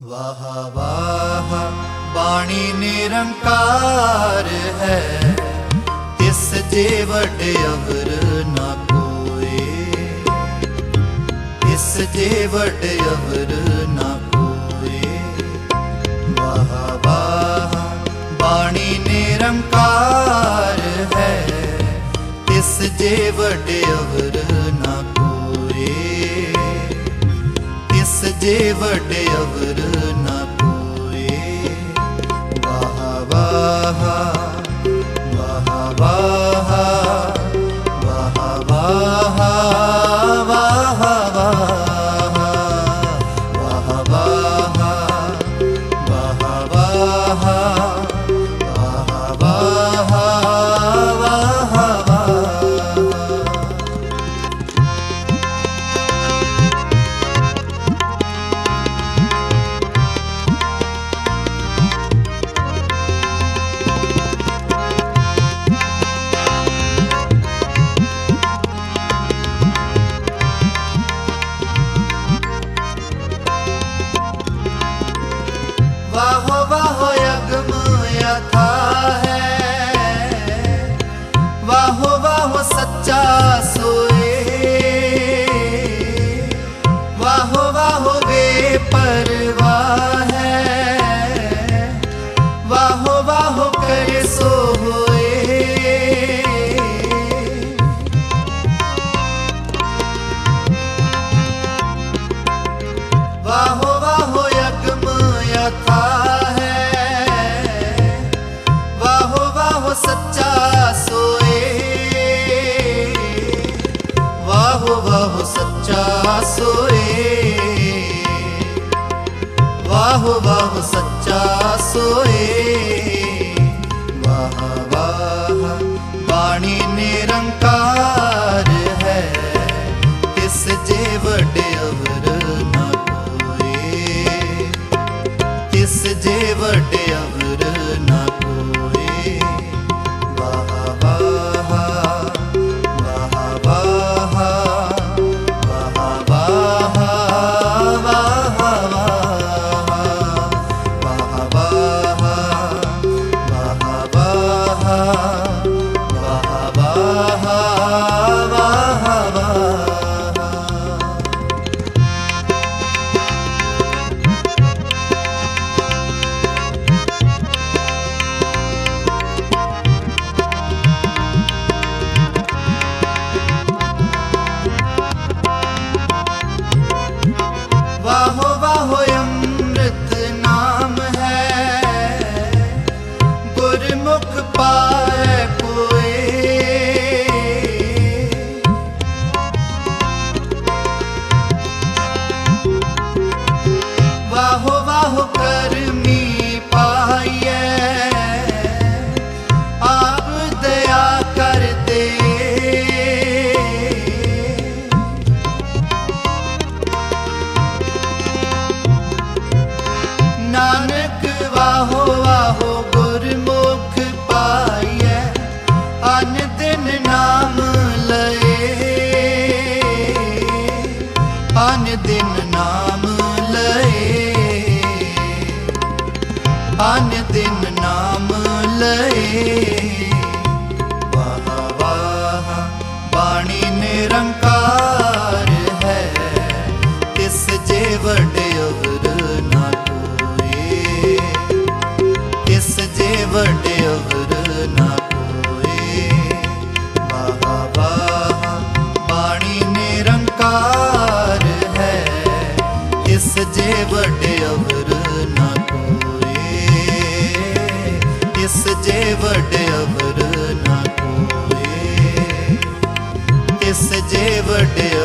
वाह वाह बाणी निरंकार है, तिस जे वड्डे अवर ना कोई, तिस जे वड्डे अवर ना कोई। वाह वाह बाणी निरंकार है, तिस जे वड्डे अवर ना कोई, तिस जे वड्डे अवर ना कोई। वाह वाह वाह वाह वाह वाह वाह वाह वाह वाहो वाहो यज्ञ यथा है, वाहो वाहो सच्चा सोए, वाहो वाहो बेपरवाह है, वाहो वाहो करे सो होए। वाहो वाहो यज्ञ यथा सच्चा सोए, वाहो वाहो सच्चा सोए, वाहो वाहो सच्चा सोए। वाह वाह बाणी निरंकार है, तिस जे वड्डे अवर ना कोई, तिस जे वड्डे अवर ना कोई। वाहो वाहो अमृत नाम है, गुरमुख पाए कोई। वाहो वाहो करमी पाइए, आप दया कर दे। नानक वाहो वाहो गुरमुख पाइए, अन दिन नाम लए, अन दिन नाम लए, अन दिन नाम लए। वाह वाह बाणी निरंकार है, तिस जे वड्डे अवर ना तिस जे वड्डे अवर ना कोई। वाह वाह बाणी निरंकार है, तिस जे वड्डे अवर ना कोई, तिस जे वड्डे अवर ना कोई, तिस जे वड्डे